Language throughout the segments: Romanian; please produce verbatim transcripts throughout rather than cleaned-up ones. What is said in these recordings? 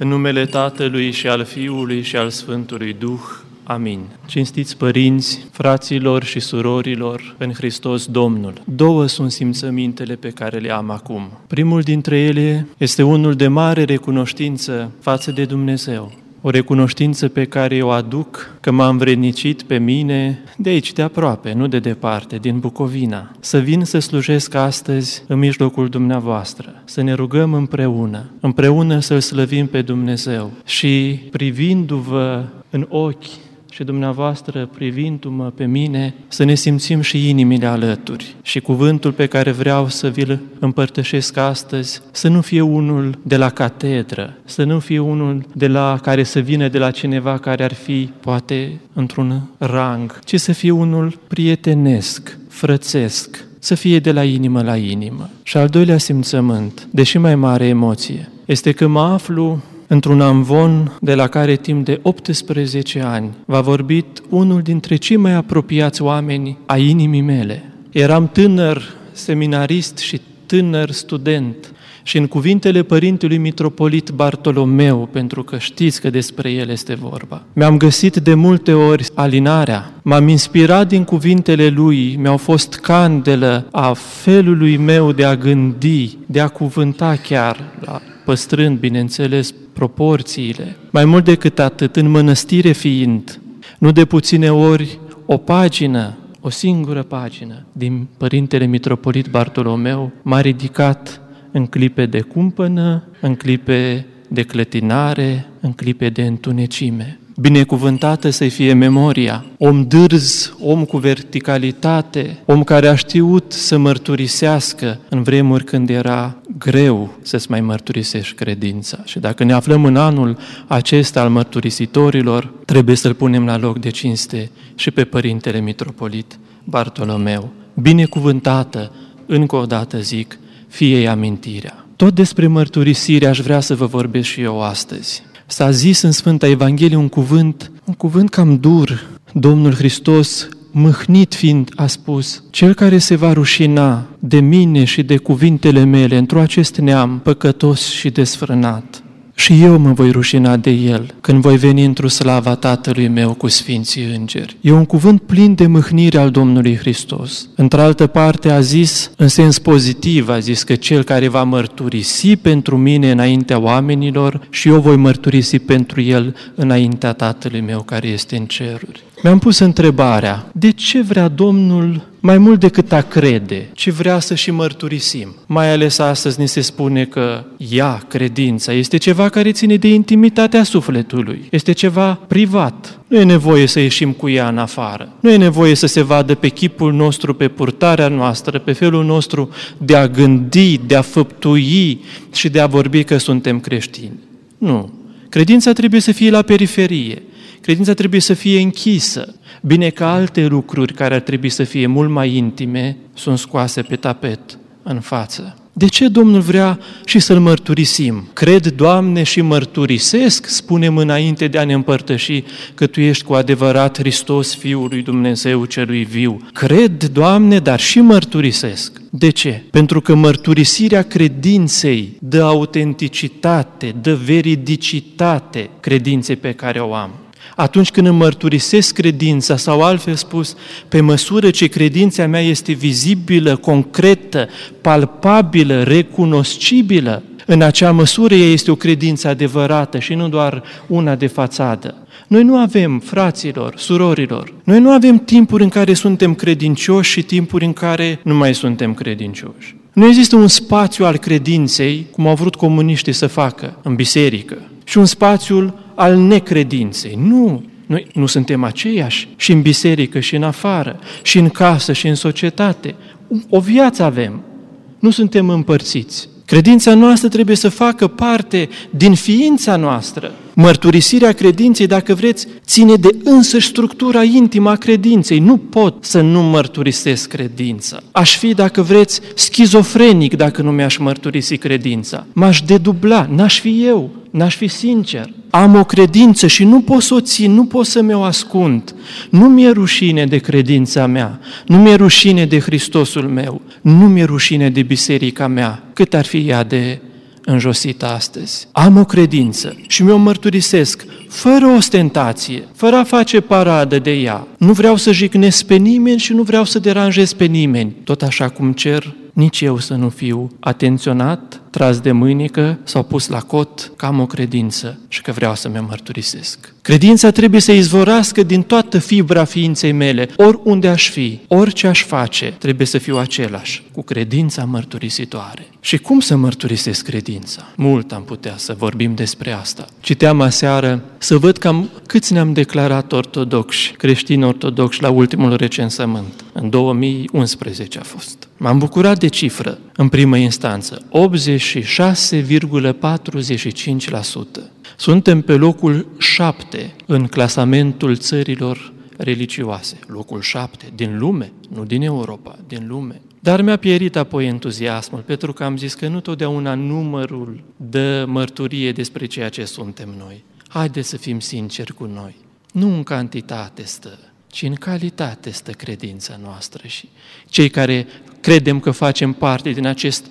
În numele Tatălui și al Fiului și al Sfântului Duh. Amin. Cinstiți părinți, fraților și surorilor în Hristos Domnul, două sunt simțămintele pe care le am acum. Primul dintre ele este unul de mare recunoștință față de Dumnezeu. O recunoștință pe care o aduc că m-a învrednicit pe mine de aici, de aproape, nu de departe, din Bucovina. Să vin să slujesc astăzi în mijlocul dumneavoastră, să ne rugăm împreună, împreună să-L slăvim pe Dumnezeu și privindu-vă în ochi și dumneavoastră privindu-mă pe mine, să ne simțim și inimile alături. Și cuvântul pe care vreau să vi-l împărtășesc astăzi, să nu fie unul de la catedră, să nu fie unul de la care să vină de la cineva care ar fi, poate, într-un rang, ci să fie unul prietenesc, frățesc, să fie de la inimă la inimă. Și al doilea simțământ, deși mai mare emoție, este că mă aflu într-un amvon de la care timp de optsprezece ani v-a vorbit unul dintre cei mai apropiați oameni ai inimii mele. Eram tânăr seminarist și tânăr student și în cuvintele părintelui mitropolit Bartolomeu, pentru că știți că despre el este vorba, mi-am găsit de multe ori alinarea, m-am inspirat din cuvintele lui, mi-au fost candelă a felului meu de a gândi, de a cuvânta chiar, păstrând, bineînțeles, proporțiile. Mai mult decât atât, în mănăstire fiind, nu de puține ori, o pagină, o singură pagină din Părintele Mitropolit Bartolomeu m-a ridicat în clipe de cumpănă, în clipe de clătinare, în clipe de întunecime. Binecuvântată să fie memoria, om dârz, om cu verticalitate, om care a știut să mărturisească în vremuri când era greu să-ți mai mărturisești credința. Și dacă ne aflăm în anul acesta al mărturisitorilor, trebuie să-l punem la loc de cinste și pe Părintele Mitropolit Bartolomeu. Binecuvântată, încă o dată zic, fie amintirea. Tot despre mărturisire aș vrea să vă vorbesc și eu astăzi. S-a zis în Sfânta Evanghelie un cuvânt, un cuvânt cam dur. Domnul Hristos, mâhnit fiind, a spus: cel care se va rușina de mine și de cuvintele mele într-o acest neam păcătos și desfrânat, și eu mă voi rușina de el când voi veni într-o slava Tatălui meu cu sfinții îngeri. E un cuvânt plin de mâhnire al Domnului Hristos. Într-altă parte a zis, în sens pozitiv, a zis că cel care va mărturisi pentru mine înaintea oamenilor și eu voi mărturisi pentru el înaintea Tatălui meu care este în ceruri. Mi-am pus întrebarea, de ce vrea Domnul mai mult decât a crede, ce vrea să și mărturisim? Mai ales astăzi ni se spune că ea, credința, este ceva care ține de intimitatea sufletului, este ceva privat. Nu e nevoie să ieșim cu ea în afară, nu e nevoie să se vadă pe chipul nostru, pe purtarea noastră, pe felul nostru de a gândi, de a făptui și de a vorbi că suntem creștini. Nu, credința trebuie să fie la periferie. Credința trebuie să fie închisă. Bine că alte lucruri care ar trebui să fie mult mai intime sunt scoase pe tapet în față. De ce Domnul vrea și să-L mărturisim? Cred, Doamne, și mărturisesc, spunem înainte de a ne împărtăși că Tu ești cu adevărat Hristos, Fiul lui Dumnezeu celui viu. Cred, Doamne, dar și mărturisesc. De ce? Pentru că mărturisirea credinței dă autenticitate, dă veridicitate credinței pe care o am. Atunci când îmi mărturisesc credința, sau altfel spus, pe măsură ce credința mea este vizibilă, concretă, palpabilă, recunoscibilă, în acea măsură ea este o credință adevărată și nu doar una de fațadă. Noi nu avem, fraților, surorilor, noi nu avem timpuri în care suntem credincioși și timpuri în care nu mai suntem credincioși. Nu există un spațiu al credinței, cum au vrut comuniștii să facă în biserică, și un spațiu al necredinței. Nu, noi nu suntem aceiași și în biserică și în afară, și în casă și în societate. O viață avem, nu suntem împărțiți. Credința noastră trebuie să facă parte din ființa noastră. Mărturisirea credinței, dacă vreți, ține de însăși structura intimă a credinței. Nu pot să nu mărturisesc credința. Aș fi, dacă vreți, schizofrenic dacă nu mi-aș mărturisi credința. M-aș dedubla, n-aș fi eu, n-aș fi sincer. Am o credință și nu pot să o țin, nu pot să mi-o ascund. Nu mi-e rușine de credința mea, nu mi-e rușine de Hristosul meu, nu mi-e rușine de biserica mea, cât ar fi ea de înjosită astăzi. Am o credință și mi-o mărturisesc fără ostentație, fără a face paradă de ea. Nu vreau să jignesc pe nimeni și nu vreau să deranjez pe nimeni, tot așa cum cer nici eu să nu fiu atenționat, tras de mâinică sau pus la cot, că am o credință și că vreau să mi-o mărturisesc. Credința trebuie să izvorască din toată fibra ființei mele, oriunde aș fi, orice aș face, trebuie să fiu același, cu credința mărturisitoare. Și cum să mărturisesc credința? Mult am putea să vorbim despre asta. Citeam aseară să văd cam câți ne-am declarat ortodoxi, creștini ortodoxi la ultimul recensământ. În două mii unsprezece a fost. M-am bucurat de cifră în primă instanță, optzeci și șase virgulă patruzeci și cinci la sută. Suntem pe locul șapte în clasamentul țărilor religioase. Locul șapte din lume, nu din Europa, din lume. Dar mi-a pierit apoi entuziasmul, pentru că am zis că nu totdeauna numărul dă mărturie despre ceea ce suntem noi. Haideți să fim sinceri cu noi. Nu în cantitate stă, ci în calitate stă credința noastră și cei care credem că facem parte din acest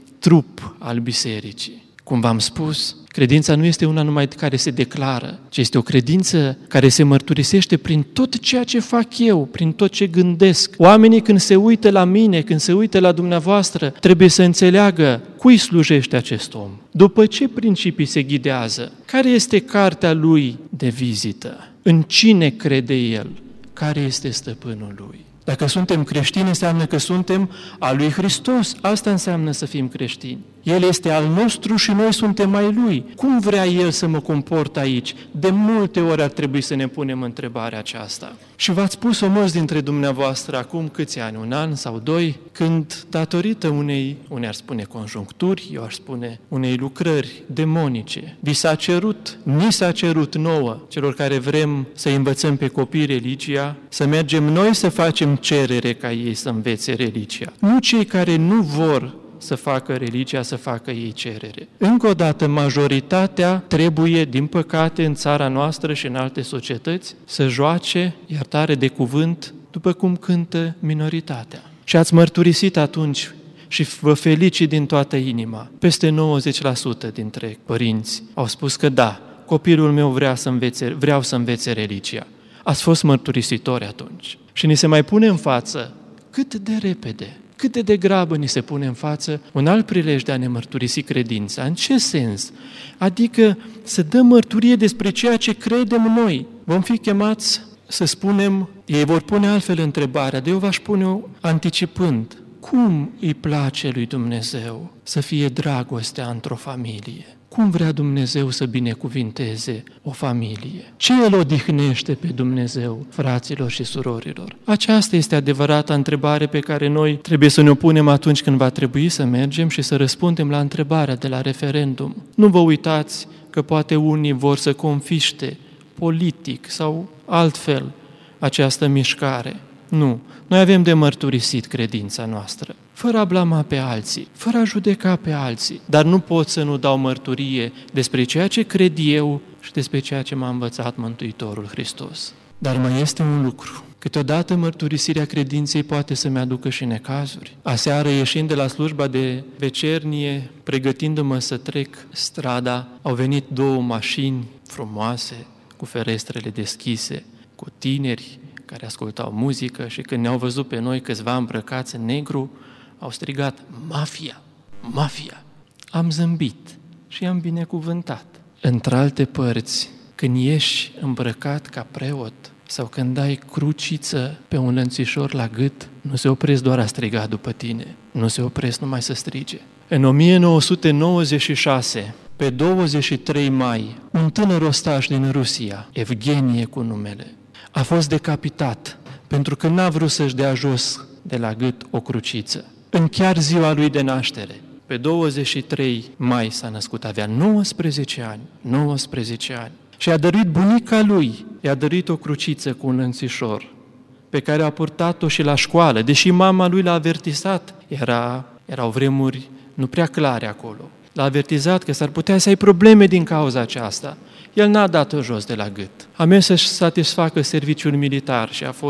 trup al bisericii. Cum v-am spus, credința nu este una numai care se declară, ci este o credință care se mărturisește prin tot ceea ce fac eu, prin tot ce gândesc. Oamenii când se uită la mine, când se uită la dumneavoastră, trebuie să înțeleagă cui slujește acest om, după ce principii se ghidează, care este cartea lui de vizită, în cine crede el, care este stăpânul lui. Dacă suntem creștini, înseamnă că suntem al lui Hristos. Asta înseamnă să fim creștini. El este al nostru și noi suntem ai Lui. Cum vrea El să mă comport aici? De multe ori ar trebui să ne punem întrebarea aceasta. Și v-ați pus-o mulți dintre dumneavoastră acum câți ani, un an sau doi, când datorită unei, unei ar spune conjuncturi, eu aș spune unei lucrări demonice, vi s-a cerut, ni s-a cerut nouă, celor care vrem să învățăm pe copii religia, să mergem noi să facem cerere ca ei să învețe religia. Nu cei care nu vor să facă religia, să facă ei cerere. Încă o dată, majoritatea trebuie, din păcate, în țara noastră și în alte societăți, să joace, iertare de cuvânt, după cum cântă minoritatea. Și ați mărturisit atunci și vă felicit din toată inima. Peste nouăzeci la sută dintre părinți au spus că da, copilul meu vrea să învețe, vreau să învețe religia. Ați fost mărturisitori atunci. Și ni se mai pune în față cât de repede, cât de degrabă ni se pune în față un alt prilej de a ne mărturisi credința. În ce sens? Adică să dăm mărturie despre ceea ce credem noi. Vom fi chemați să spunem, ei vor pune altfel întrebarea, de eu v-aș pune-o anticipând. Cum îi place lui Dumnezeu să fie dragostea într-o familie? Cum vrea Dumnezeu să binecuvinteze o familie? Ce îl odihnește pe Dumnezeu, fraților și surorilor? Aceasta este adevărata întrebare pe care noi trebuie să ne punem atunci când va trebui să mergem și să răspundem la întrebarea de la referendum. Nu vă uitați că poate unii vor să confiște politic sau altfel această mișcare. Nu. Noi avem de mărturisit credința noastră, fără a blama pe alții, fără a judeca pe alții, dar nu pot să nu dau mărturie despre ceea ce cred eu și despre ceea ce m-a învățat Mântuitorul Hristos. Dar mai este un lucru. Câteodată mărturisirea credinței poate să-mi aducă și necazuri. Aseară, ieșind de la slujba de vecernie, pregătindu-mă să trec strada, au venit două mașini frumoase, cu ferestrele deschise, cu tineri care ascultau muzică și când ne-au văzut pe noi câțiva îmbrăcați în negru, au strigat, mafia, mafia. Am zâmbit și i-am binecuvântat. Într-alte părți, când ești îmbrăcat ca preot sau când ai cruciță pe un lănțișor la gât, nu se opresc doar a striga după tine, nu se opresc numai să strige. În o mie nouă sute nouăzeci și șase, pe douăzeci și trei mai, un tânăr ostaș din Rusia, Evgenie cu numele, a fost decapitat pentru că n-a vrut să-și dea jos de la gât o cruciță. În chiar ziua lui de naștere, pe douăzeci și trei mai s-a născut, avea nouăsprezece ani, nouăsprezece ani. Și a dăruit bunica lui, i-a dăruit o cruciță cu un lănțișor, pe care a purtat-o și la școală, deși mama lui l-a avertizat. Era, erau vremuri nu prea clare acolo. L-a avertizat că s-ar putea să ai probleme din cauza aceasta. El n-a dat-o jos de la gât. A mers să-și satisfacă serviciul militar și a fost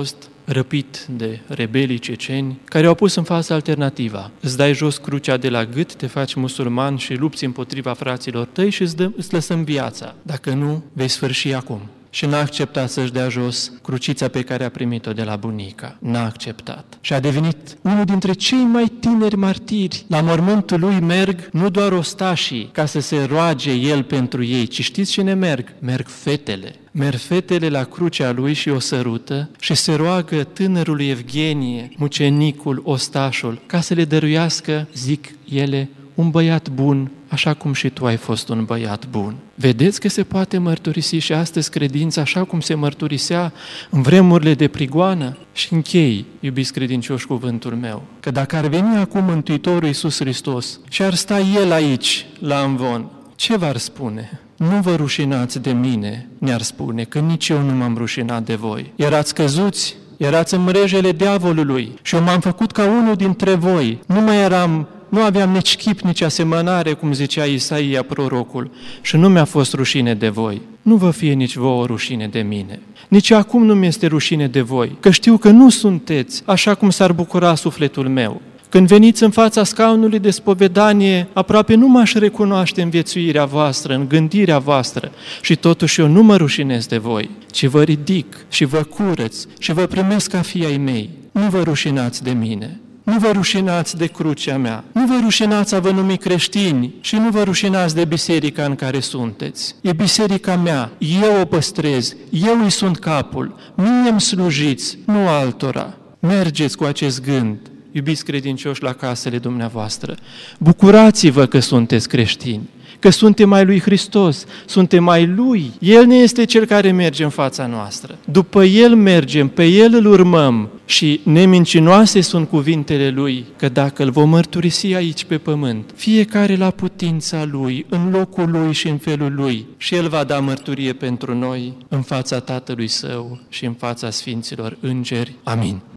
răpit de rebelii ceceni, care au pus în față alternativa. Îți dai jos crucea de la gât, te faci musulman și lupți împotriva fraților tăi și îți, dă, îți lăsăm viața. Dacă nu, vei sfârși acum. Și n-a acceptat să-și dea jos crucița pe care a primit-o de la bunica. N-a acceptat. Și a devenit unul dintre cei mai tineri martiri. La mormântul lui merg nu doar ostașii ca să se roage el pentru ei, ci știți cine merg? Merg fetele. Merg fetele la crucea lui și o sărută și se roagă tânărului Evgenie, mucenicul, ostașul, ca să le dăruiască, zic ele, un băiat bun, așa cum și tu ai fost un băiat bun. Vedeți că se poate mărturisi și astăzi credința așa cum se mărturisea în vremurile de prigoană? Și închei, iubiți credincioși, cuvântul meu, că dacă ar veni acum Mântuitorul Iisus Hristos și ar sta El aici, la amvon, ce v-ar spune? Nu vă rușinați de mine, ne-ar spune, că nici eu nu m-am rușinat de voi. Erați căzuți, erați în mrejele diavolului și eu m-am făcut ca unul dintre voi. Nu mai eram... Nu aveam nici chip, nici asemănare, cum zicea Isaia prorocul, și nu mi-a fost rușine de voi. Nu vă fie nici vouă rușine de mine. Nici acum nu mi-este rușine de voi, că știu că nu sunteți așa cum s-ar bucura sufletul meu. Când veniți în fața scaunului de spovedanie, aproape nu m-aș recunoaște în viețuirea voastră, în gândirea voastră, și totuși eu nu mă rușinez de voi, ci vă ridic și vă curăț și vă primesc ca fii ai mei. Nu vă rușinați de mine. Nu vă rușinați de crucea mea, nu vă rușinați a vă numi creștini și nu vă rușinați de biserica în care sunteți. E biserica mea, eu o păstrez, eu îi sunt capul, mie îmi slujiți, nu altora. Mergeți cu acest gând, iubiți credincioși, la casele dumneavoastră. Bucurați-vă că sunteți creștini, că suntem ai lui Hristos, suntem ai Lui. El ne este Cel care merge în fața noastră. După El mergem, pe El îl urmăm și nemincinoase sunt cuvintele Lui, că dacă îl vom mărturisi aici pe pământ, fiecare la putința Lui, în locul Lui și în felul Lui, și El va da mărturie pentru noi în fața Tatălui Său și în fața Sfinților Îngeri. Amin.